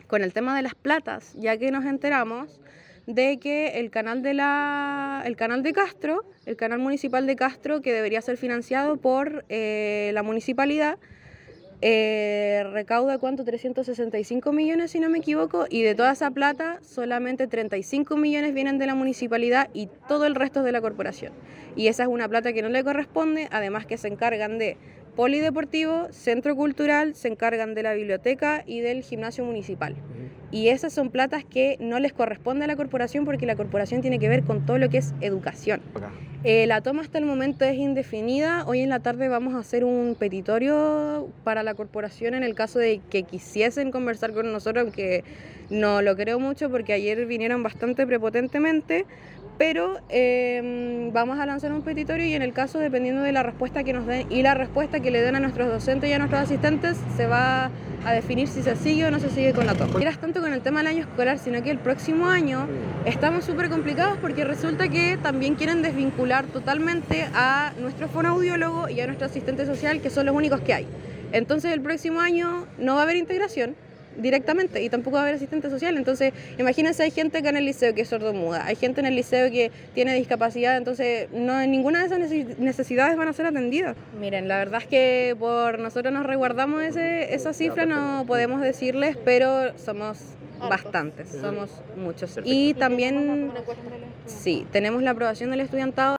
con el tema de las platas, ya que nos enteramos de que el canal de Castro, el canal municipal de Castro, que debería ser financiado por la municipalidad, recauda, ¿cuánto? 365 millones, si no me equivoco, y de toda esa plata solamente 35 millones vienen de la municipalidad y todo el resto es de la corporación. Y esa es una plata que no le corresponde, además que se encargan de polideportivo, centro cultural, se encargan de la biblioteca y del gimnasio municipal. Y esas son platas que no les corresponde a la corporación porque la corporación tiene que ver con todo lo que es educación. La toma hasta el momento es indefinida. Hoy en la tarde vamos a hacer un petitorio para la corporación en el caso de que quisiesen conversar con nosotros, aunque no lo creo mucho porque ayer vinieron bastante prepotentemente, pero vamos a lanzar un petitorio y en el caso, dependiendo de la respuesta que nos den y la respuesta que le den a nuestros docentes y a nuestros asistentes, se va a definir si se sigue o no se sigue con la toma. No tanto con el tema del año escolar, sino que el próximo año estamos súper complicados porque resulta que también quieren desvincular totalmente a nuestro fonoaudiólogo y a nuestro asistente social, que son los únicos que hay. Entonces el próximo año no va a haber integración directamente y tampoco va a haber asistente social. Entonces imagínense, hay gente acá en el liceo que es sordomuda, hay gente en el liceo que tiene discapacidad, entonces ninguna de esas necesidades van a ser atendidas. Miren, la verdad es que por nosotros nos resguardamos esa cifra, no podemos decirles, pero somos bastantes, somos muchos. Y también sí, tenemos la aprobación del estudiantado.